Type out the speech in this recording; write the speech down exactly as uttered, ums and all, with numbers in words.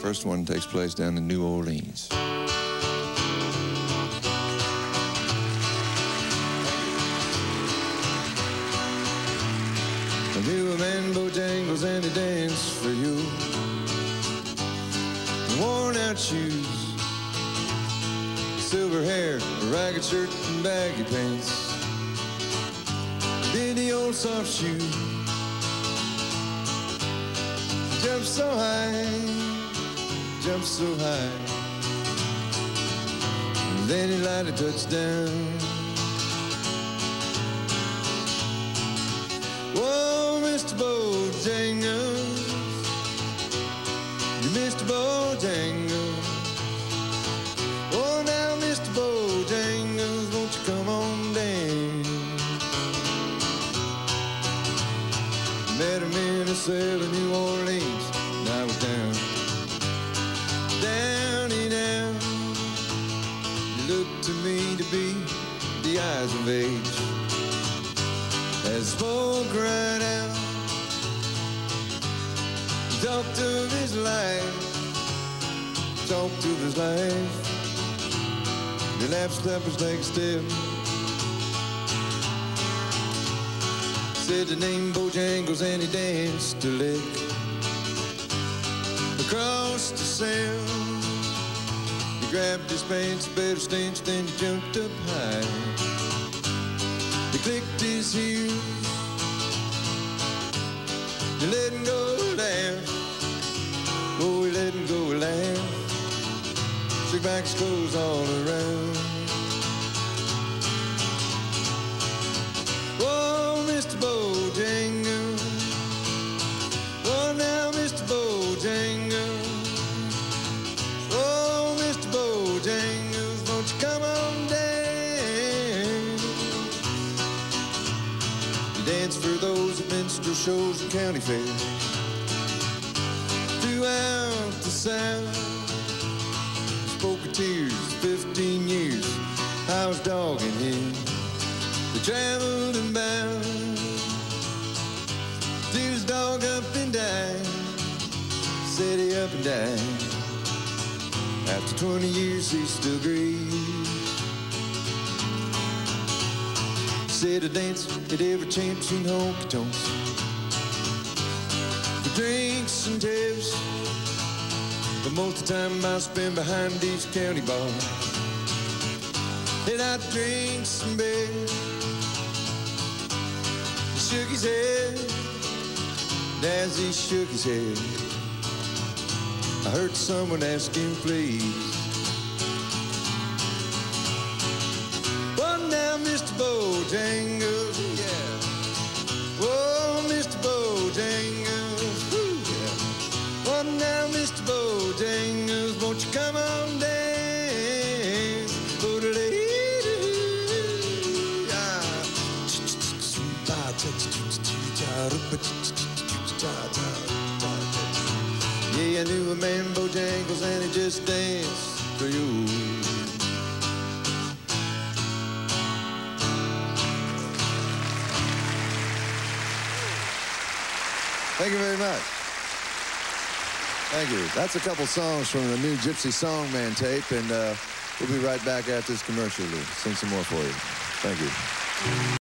First one takes place down in New Orleans. I knew a man Bojangles and he danced for you. Worn out shoes, silver hair, a ragged shirt and baggy pants. Did the old soft shoe, jump so high, jump so high. And then he lighted a touchdown. Whoa, Mister Bojangles, you Mister Bojangles. Oh, now Mister Bojangles, won't you come on down? Met him in a cell in New Orleans, and I was down, down and out. He looked to me to be the eyes of age, as smoke right out. He talked of his life, talked of his life. He lapsed up his leg step, said the name Bojangles and he danced a lick across the cell. He grabbed his pants, a better stench, then he jumped up high. He clicked his heels, he let him go laugh. Oh, he let him go laugh. Shook back his clothes all around. Oh, Mister Bojangles. Oh, now Mister Bojangles. Oh, Mister Bojangles, won't you come on down? You dance for those at minstrel shows and county fairs throughout the South. Spoke of tears, fifteen years I was dogging him. They traveled and bound till his dog up and died. Said he up and died. After twenty years he still grieves. Said I dance at every chance in honky tonks for drinks and tips, but most of the time I spend behind these county bars. And I drink some beer. He shook his head, and as he shook his head, I heard someone ask him, please. Well, now, Mister Bojangles, yeah. Oh, Mister Bojangles, woo, yeah. Well, now, Mister Bojangles, won't you come on down? Yeah, I knew a man Bojangles and he just danced for you. Thank you very much. Thank you. That's a couple songs from the new Gypsy Songman tape, and uh, we'll be right back after this commercial to sing some more for you. Thank you.